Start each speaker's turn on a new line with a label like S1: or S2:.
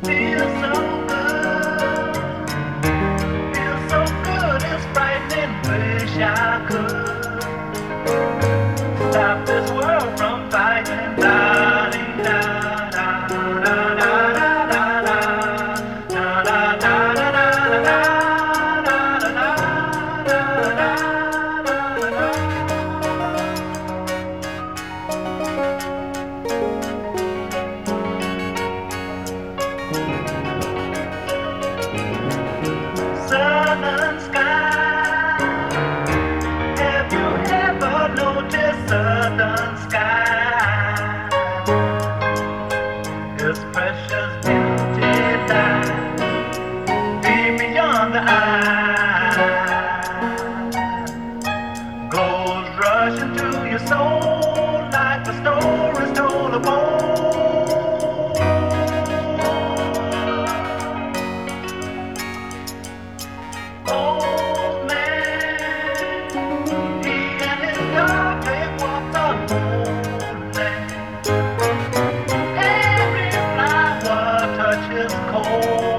S1: Feels so good, feels so good, it's frightening. Wish I could stop this world from fighting. Da dee da da da da da da da da da da da da da da da da. Southern sky. Have you ever noticed southern sky? Its precious beauty lies deep beyond the eye. Goes rushing to your soul like the stories told of old. Old man, he and his dog, they walk the whole land. Every flower touches cold.